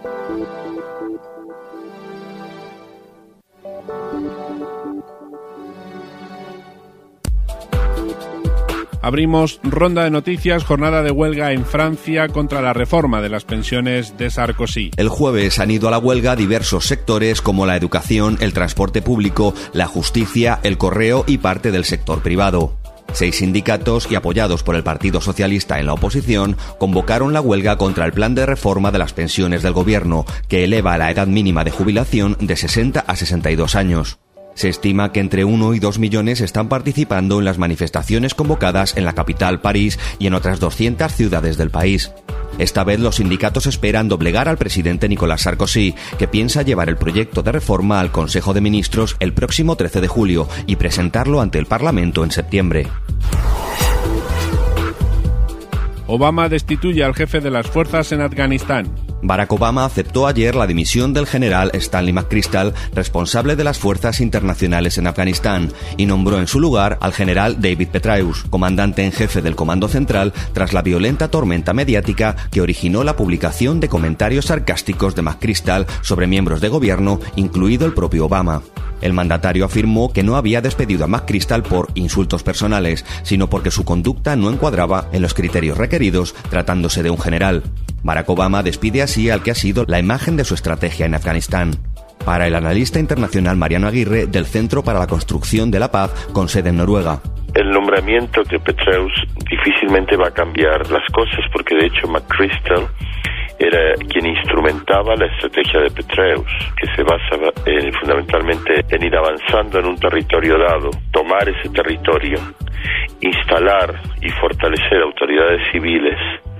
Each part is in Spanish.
Abrimos ronda de noticias, jornada de huelga en Francia contra la reforma de las pensiones de Sarkozy. El jueves han ido a la huelga diversos sectores como la educación, el transporte público, la justicia, el correo y parte del sector privado. 6 sindicatos y apoyados por el Partido Socialista en la oposición convocaron la huelga contra el plan de reforma de las pensiones del gobierno, que eleva la edad mínima de jubilación de 60 a 62 años. Se estima que entre 1 y 2 millones están participando en las manifestaciones convocadas en la capital, París, y en otras 200 ciudades del país. Esta vez los sindicatos esperan doblegar al presidente Nicolas Sarkozy, que piensa llevar el proyecto de reforma al Consejo de Ministros el próximo 13 de julio y presentarlo ante el Parlamento en septiembre. Obama destituye al jefe de las fuerzas en Afganistán. Barack Obama aceptó ayer la dimisión del general Stanley McChrystal, responsable de las fuerzas internacionales en Afganistán, y nombró en su lugar al general David Petraeus, comandante en jefe del Comando Central, tras la violenta tormenta mediática que originó la publicación de comentarios sarcásticos de McChrystal sobre miembros de gobierno, incluido el propio Obama. El mandatario afirmó que no había despedido a McChrystal por insultos personales, sino porque su conducta no encuadraba en los criterios requeridos tratándose de un general. Barack Obama despide así al que ha sido la imagen de su estrategia en Afganistán. Para el analista internacional Mariano Aguirre, del Centro para la Construcción de la Paz, con sede en Noruega. El nombramiento de Petraeus difícilmente va a cambiar las cosas, porque de hecho McChrystal era quien instrumentaba la estrategia de Petraeus, que se basa fundamentalmente en ir avanzando en un territorio dado, tomar ese territorio, instalar y fortalecer autoridades civiles,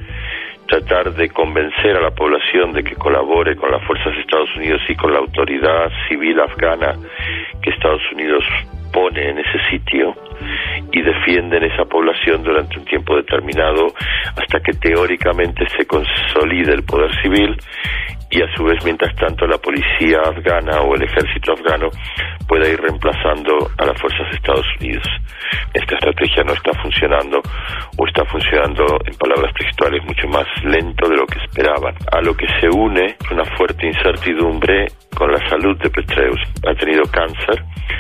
tratar de convencer a la población de que colabore con las fuerzas de Estados Unidos y con la autoridad civil afgana que Estados Unidos pone en ese sitio, y defienden esa población durante un tiempo determinado hasta que teóricamente se consolide el poder civil, y a su vez, mientras tanto, la policía afgana o el ejército afgano pueda ir reemplazando a las fuerzas de Estados Unidos. Esta estrategia no está funcionando, o está funcionando, en palabras textuales, mucho más lento de lo que esperaban. A lo que se une una fuerte incertidumbre con la salud de Petraeus. Ha tenido cáncer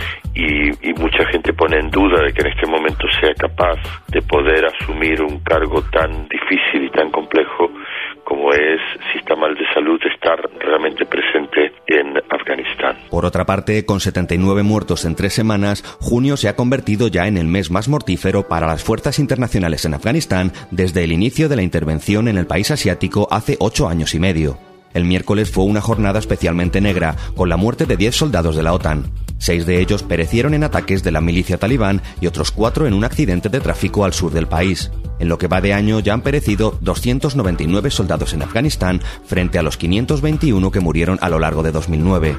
y mucha gente pone en duda de que en este momento sea capaz de poder asumir un cargo tan difícil y tan complejo como es, si está mal de salud, estar realmente presente en Afganistán. Por otra parte, con 79 muertos en 3 semanas, junio se ha convertido ya en el mes más mortífero para las fuerzas internacionales en Afganistán desde el inicio de la intervención en el país asiático hace 8 años y medio. El miércoles fue una jornada especialmente negra, con la muerte de 10 soldados de la OTAN. 6 de ellos perecieron en ataques de la milicia talibán y otros 4 en un accidente de tráfico al sur del país. En lo que va de año ya han perecido 299 soldados en Afganistán frente a los 521 que murieron a lo largo de 2009.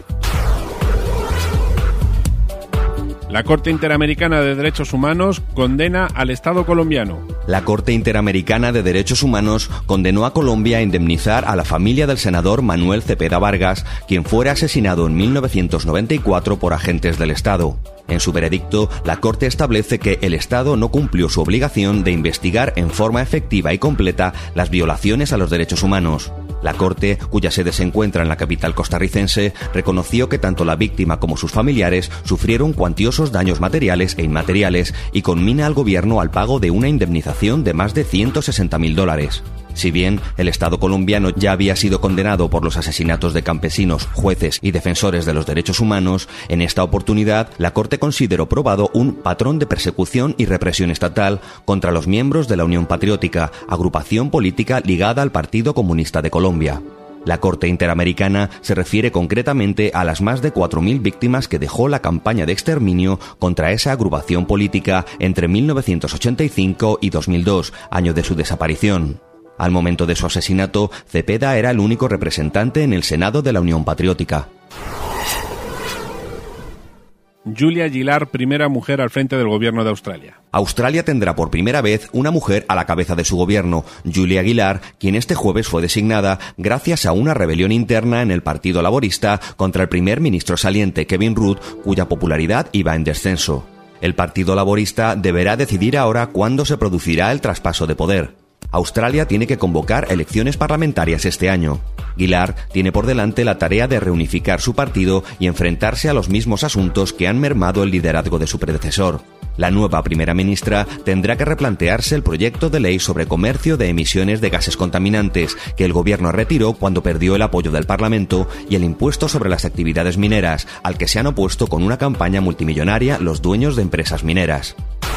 La Corte Interamericana de Derechos Humanos condena al Estado colombiano. La Corte Interamericana de Derechos Humanos condenó a Colombia a indemnizar a la familia del senador Manuel Cepeda Vargas, quien fuera asesinado en 1994 por agentes del Estado. En su veredicto, la Corte establece que el Estado no cumplió su obligación de investigar en forma efectiva y completa las violaciones a los derechos humanos. La Corte, cuya sede se encuentra en la capital costarricense, reconoció que tanto la víctima como sus familiares sufrieron cuantiosos daños materiales e inmateriales y conmina al gobierno al pago de una indemnización de más de $160.000. Si bien el Estado colombiano ya había sido condenado por los asesinatos de campesinos, jueces y defensores de los derechos humanos, en esta oportunidad la Corte consideró probado un patrón de persecución y represión estatal contra los miembros de la Unión Patriótica, agrupación política ligada al Partido Comunista de Colombia. La Corte Interamericana se refiere concretamente a las más de 4.000 víctimas que dejó la campaña de exterminio contra esa agrupación política entre 1985 y 2002, año de su desaparición. Al momento de su asesinato, Cepeda era el único representante en el Senado de la Unión Patriótica. Julia Gillard, primera mujer al frente del gobierno de Australia. Australia tendrá por primera vez una mujer a la cabeza de su gobierno, Julia Gillard, quien este jueves fue designada gracias a una rebelión interna en el Partido Laborista contra el primer ministro saliente Kevin Rudd, cuya popularidad iba en descenso. El Partido Laborista deberá decidir ahora cuándo se producirá el traspaso de poder. Australia tiene que convocar elecciones parlamentarias este año. Gillard tiene por delante la tarea de reunificar su partido y enfrentarse a los mismos asuntos que han mermado el liderazgo de su predecesor. La nueva primera ministra tendrá que replantearse el proyecto de ley sobre comercio de emisiones de gases contaminantes, que el gobierno retiró cuando perdió el apoyo del Parlamento, y el impuesto sobre las actividades mineras, al que se han opuesto con una campaña multimillonaria los dueños de empresas mineras.